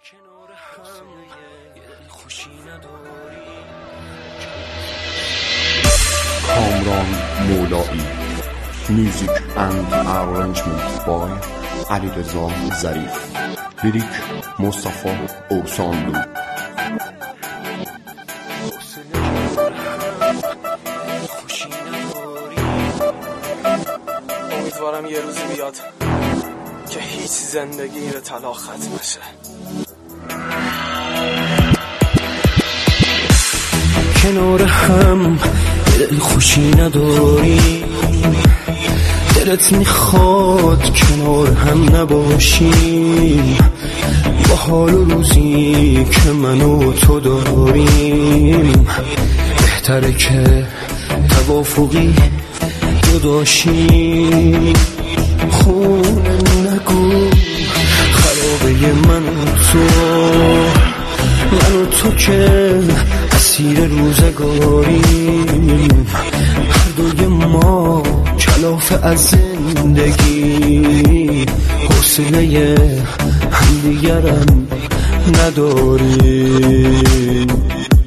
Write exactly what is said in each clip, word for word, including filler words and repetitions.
کنار هم یه خوشی نداری. کامران مولایی. میوزیک اند ارنجمنت بای علیرضا ظریف. لیریک مصطفی اوسانلو. امیدوارم یه روزی بیاد که هیچ زندگی به طلاق ختم بشه. کنار هم دل خوشی نداری، دلت میخواد کنار هم نباشیم، با حال و روزی که من و تو داریم بهتره که توافقی جداشیم. خونه نگو خرابه من و تو، من و تو که اسیر روزگاریم، هر دوی ما کلافه از زندگی، حوصله همدیگرم نداریم.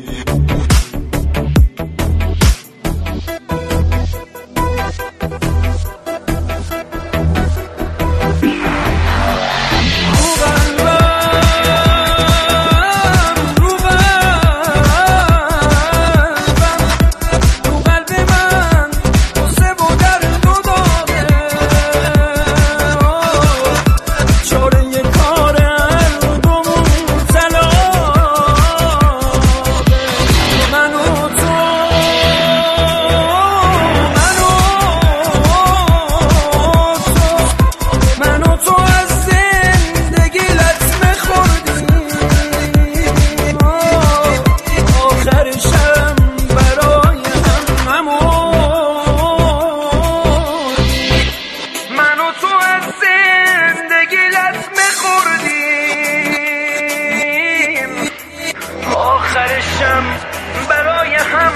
آخرشم برای هم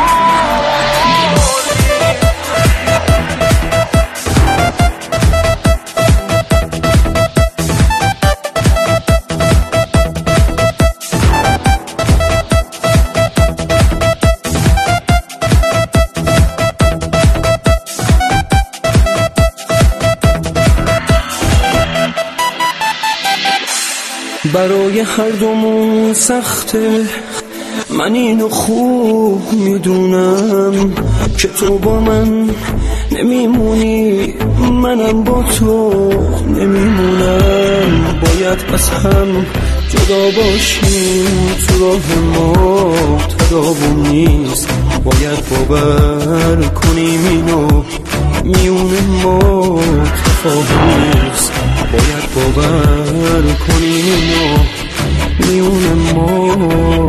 برای هر دومون سخته، من اینو خوب میدونم که تو با من نمیمونی، منم با تو نمیمونم. باید از هم جدا باشیم، تو راه ما تداوم نیست، باید باور کنیم اینو میون ما تفاهم نیست، باید باور کنیم اینو میون ما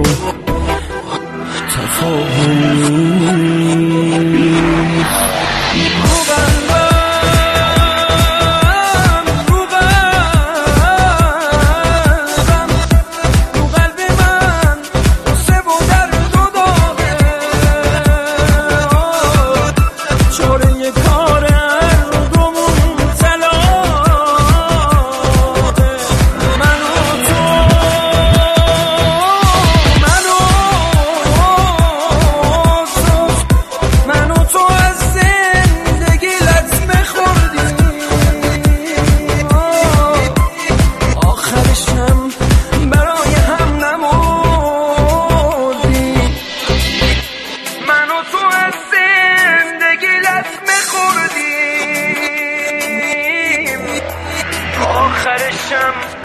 تفاهم نیست. آخرشم